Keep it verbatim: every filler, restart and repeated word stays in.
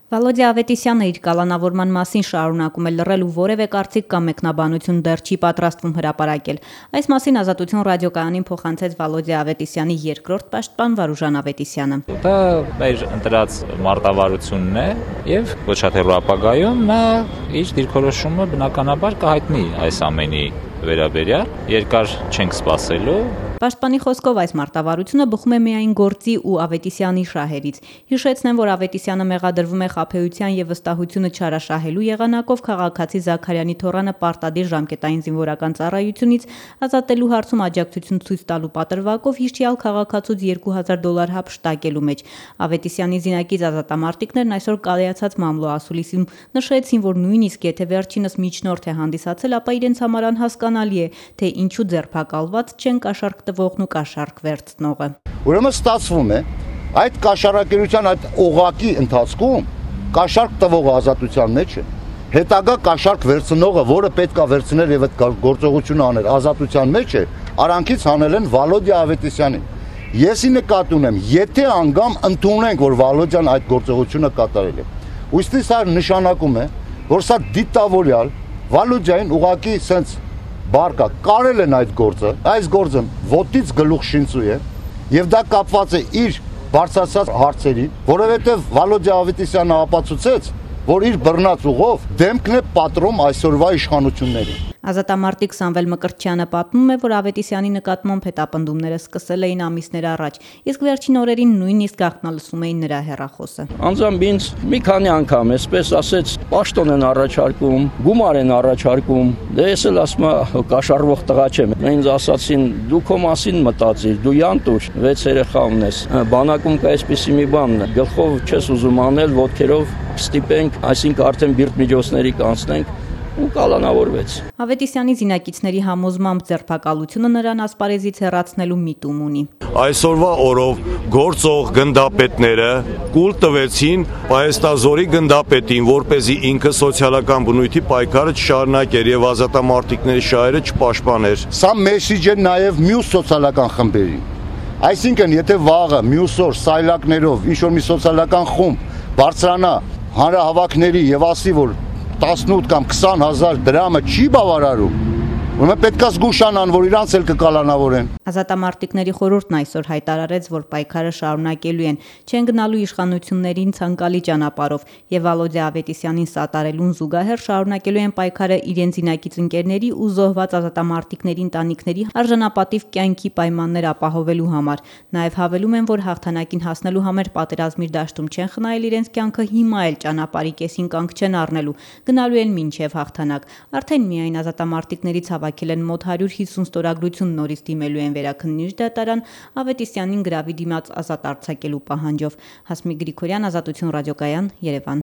Վալոդիա Ավետիսյանը իր կալանավորման մասին շարունակում է լռել ու որևէ կարծիք կամ մեկնաբանություն դեռ չի պատրաստվում հրապարակել։ Այս մասին Ազատություն ռադիոկայանին փոխանցեց Վալոդիա Ավետիսյանի երկրորդ պաշտպան Վարուժան Ավետիսյանը։ Դա մեր ընտրած մարտավարությունն է եւ ոչ հատելու ապագայում նա իր դիրքորոշումը բնականաբար կհայտնի այս ամենի վերաբերյալ, երկար չենք սպասելու։ Պաշտպանի խոսքով այս մարտավարությունը բխում է միայն գործի ու Ավետիսյանի շահերից։ Հիշեցնեմ, որ Ավետիսյանը մեղադրվում է խաբեության եւ վստահությունը չարաշահելու եղանակով քաղաքացի Զաքարյանի թոռանը պարտադիր ժամկետային զինվորական ծառայությունից ազատելու հարցում աջակցություն ցույց տալու պատրվակով հիշյալ քաղաքացուց երկու հազար դոլար հափշտակելու մեջ։ Ավետիսյանի զինակից ազատամարտիկներն այսօր կայացած մամլո ասուլիսում նշեցին, որ նույնիսկ եթե վերջինս միջնորդ է հանդիսացել, ապա իրենց համար անհասկանալի է, թե ինչու ձերբակալված չեն կաշառք տվողն ու կաշառք վերցնողը։ Ուրեմն ստացվում է, այդ կաշառակերության այդ օղակի ընթացքում կաշառք տվողը ազատության մեջ է, հետագա կաշառք վերցնողը, որը պետք է վերցնել եւ այդ գործողությունը աներ, ազատության մեջ է, արանքից հանել են Վալոդիա Ավետիսյանին։ Եսի նկատի ունեմ, եթե անգամ ընդունենք, որ Վալոդյան այդ գործողությունը կատարել է, ուստի սա նշանակում է, որ սա դիտավորյալ Վալոդյային ուղակի սենց բարկա կարել են այդ գործը, այս գործը ոտից գլուխ շինծու է եւ դա կապված է իր բարձրացած հարցերին, որովհետեւ Վալոդիա Ավետիսյանը ապացուցեց, որ իր բռնած ուղով դեմքն է պատրում այսօրվա իշխանություններին։ Ազատամարտիկ Սամվել Մկրտչյանը պատմում է, որ Ավետիսյանի նկատմամբ հետապնդումները սկսել էին ամիսներ առաջ, իսկ վերջին օրերին նույնիսկ գաղտնալսում էին նրա հեռախոսը։ Անձամբ ինձ մի քանի անգամ, այսպես ասեց, պաշտոն են առաջարկում, գումար են առաջարկում, դե ես էլ ասում եմ կաշառվող տղա չեմ։ Ինձ ասացին՝ դու քո մասին մտածիր, դու յանտուր, վեց երեխա ունես։ Բանակում կա այսպիսի մի բան, գլխով չես ուզում անել, ոտքերով ստիպենք, այսինքն արդեն բիրտ միջոցների կանցնենք ու կալանավորվեց։ Ավետիսյանի զինակիցների համոզմամբ ձերբակալությունը նրան ասպարեզից հեռացնելու միտում ունի։ Այսօրվա օրով գործող գնդապետները կուլ տվեցին Պայեստազորի գնդապետին, որպեսզի ինքը սոցիալական բնույթի պայքարը չշարունակեր եւ ազատամարտիկների շահերը չպաշտպաներ։ Սա մեսիջ է նաեւ մյուս սոցիալական խմբերին։ Այսինքն, եթե վաղը մյուս օր սայլակներով ինչ որ մի սոցիալական խումբ բարձրանա հանրահավաքների եւ ասի, որ տասնութ կամ քսան հազար դրամը չի բավարարում, ուրեմն պետք է զգուշանան, որ իրանց էլ կկալանավորեն։ Ազատամարտիկների խորհուրդն այսօր հայտարարեց, որ պայքարը շարունակելու են, չեն գնալու իշխանություններին ցանկալի ճանապարհով եւ Վալոդիա Ավետիսյանին սատարելուն զուգահեռ շարունակելու են պայքարը իրենց զինակից ընկերների ու զոհված ազատամարտիկների ընտանիքների արժանապատիվ կյանքի պայմաններ ապահովելու համար։ Նաեւ հավելում են, որ հաղթանակին հասնելու համար պատերազմի դաշտում չեն խնայել իրենց կյանքը, հիմա էլ ճանապարհի կեսին կանգ չեն առնելու, գնալու են մինչեւ հաղթանակ։ Արդեն միայն ազատամարտիկներից հավաքել են մոտ հարյուր հիսուն ստորագրություն, նորից դիմելու են վերաքննիչ դատարան Ավետիսյանին գրավի դիմաց ազատ արձակելու պահանջով։ Հասմիկ Գրիգորյան, Ազատություն ռադիոկայան, Երևան։